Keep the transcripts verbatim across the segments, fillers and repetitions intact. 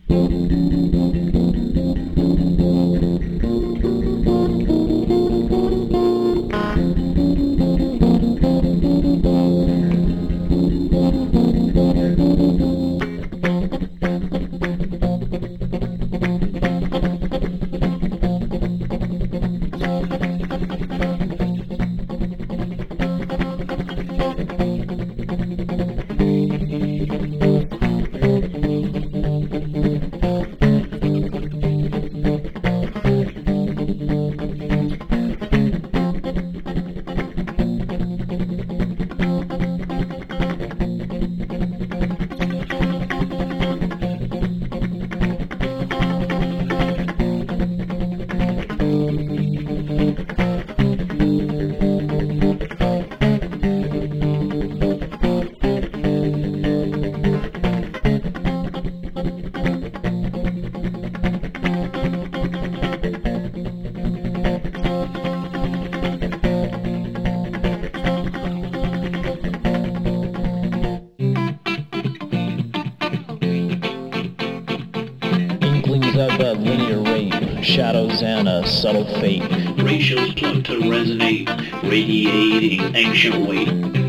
Of a linear rate, shadows and a subtle fate. Ratios plucked to resonate, radiating ancient weight.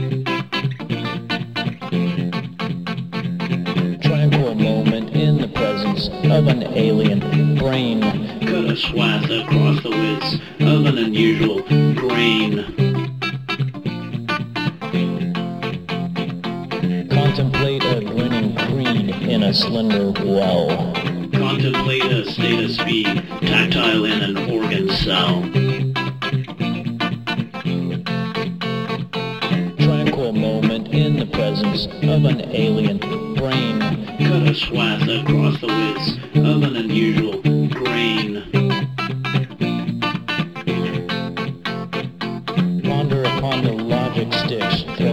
Tranquil moment in the presence of an alien brain. Cut a swath across the widths of an unusual grain. Contemplate a grinning creed in a slender well. Contemplate a state of speed, tactile in an organ cell. Tranquil moment in the presence of an alien brain. Cut a swath across the widths of an unusual grain. Ponder upon the logic sticks